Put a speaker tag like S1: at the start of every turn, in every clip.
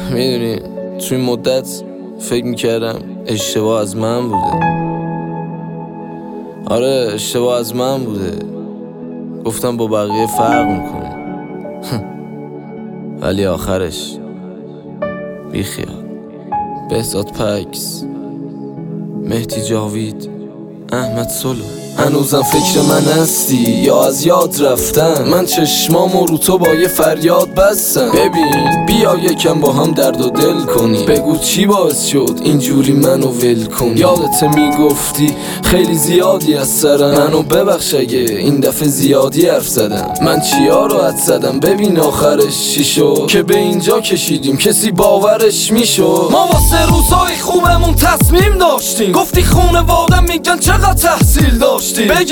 S1: میدونی توی این مدت فکر میکردم اشتباه از من بوده. آره اشتباه از من بوده. گفتم با بقیه فرق میکنه ولی آخرش بیخیال. بهزاد پکس، مهدی جاوید، احمد سلو. هنوزم فکر من هستی یا از یاد رفتم؟ من چشمامو رو تو با یه فریاد بستم. ببین بیا یکم با هم درد و دل کنی. بگو چی باعث شد اینجوری منو ول کنی. یادت میگفتی خیلی زیادی از سرم. منو ببخش اگه این دفعه زیادی حرف زدم. من چیا رو حد زدم؟ ببین آخرش چی شد که به اینجا کشیدیم چی باورش میشد. ما واسه روزای خوبمون تصمیم داشتیم. گفتی خونوادم میگن چقدر تحصیل داشتیم.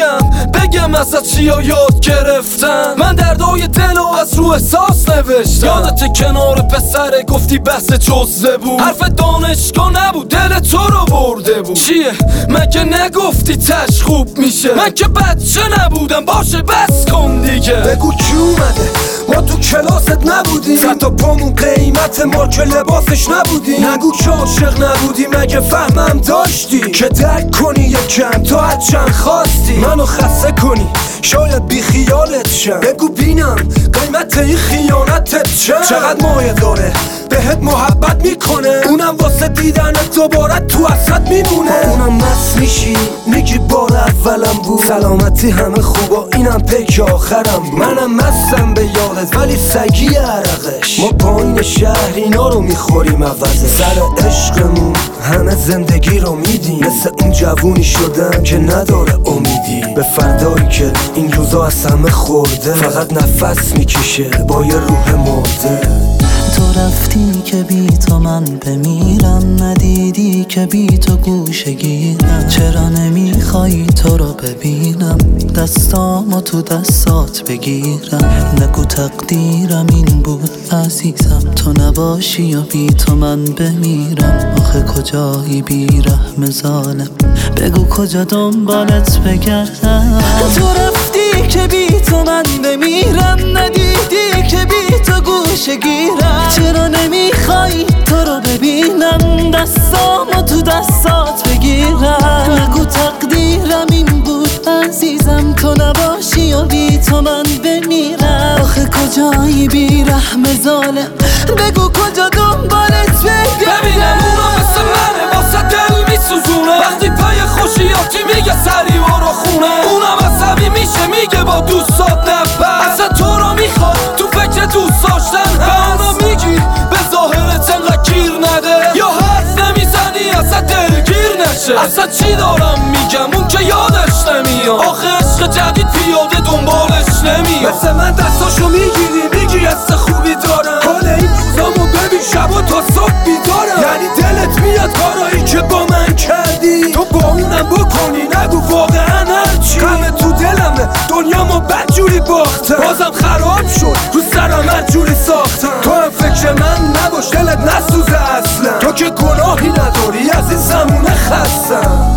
S1: بگم ازت چیا یاد گرفتم. من دردای دلو از رو احساس نوشتم. یادت کنار پسره گفتی بحث جزه بود. حرف دانشگاه نبود دل تو رو برده بود. چیه مگه نگفتی تش خوب میشه؟ من که بچه نبودم باشه بس کن دیگه.
S2: بگو کی اومده؟ ما تو کلاست نبودیم. صد تا پامون قیمت مارک لباسش نبودیم. نگو که عاشق نبودی مگه فهمم داشتی که درک کنی یکم تا از چند خواستی منو خسته کنی شاید بی خیالت شم. بگو بینم قیمت این خیانتت چقدر مایه داره بهت محبت میکنه. اونم واسه دیدنت دوباره تو اصلت میمونه. اونم مست میشی میگی بار اولم بود. سلامتی همه خوبا اینم پیک آخرم بود. منم مستم به یادت ولی سگی عرقش. ما پایین شهر اینا رو میخوریم عوضه. سر عشقمون همه زندگی رو میدیم. مثل اون جوونی شدم که نداره امیدی به فردایی که این روزا از همه خورده. فقط نفس میکشه با یه روح مرده.
S3: تو رفتی که بی تو من بمیرم. ندیدی که بی تو گوشه گیرم. چرا نمیخوای تو رو ببینم؟ دستامو تو دستات بگیرم. نگو تقدیرم این بود عزیزم. تو نباشی یا بی تو من بمیرم. آخه کجایی بی رحم ظالم؟ بگو کجا دنبالت بگردم؟ تو رفتی که بی تو من بمیرم. ندیدی که بی تو گوشه گیرم. چرا نمیخوای تو رو ببینم؟ دستامو تو دستات بگیرم. نگو تقدیرم این بود عزیزم. تو نباشی یا بی تو من بمیرم. آخه کجایی بی رحم ظالم؟ بگو کجا دنبالت بگردم؟
S1: ببینم اونا مثل منه واسه دل میسوزونه. وقتی پای خوشیاتی میگه سری برو خونه. اونم عصبی میشه میگه با دوستات نبر. اصلا تو رو میخواد تو فکر دوست داشتن هست. میگی به ظاهرت انقدر گیر نده یا حرف نمیزنی اصلا دلگیر نشه. اصلا چی دارم میگم اون که یادش نمیاد. آخه عشق جدید پیاده دنبالش نمیاد.
S2: مثل من دستاشو میگیری میگی حس خوبی دارم. حال این روزامو ببین شبا تا صبح بیدارم. یعنی دلت میاد کارایی که با من کردی تو با اونم بکنی. نگو واقعا هرچی همه تو دلمه دنیامو بدجوری باختم. بازم خراب شد رو سرم هرجوری ساختم. تو هم فکر من نباش دلت نسوزه اصلا. تو که گناهی نداری از این زمونه خستم.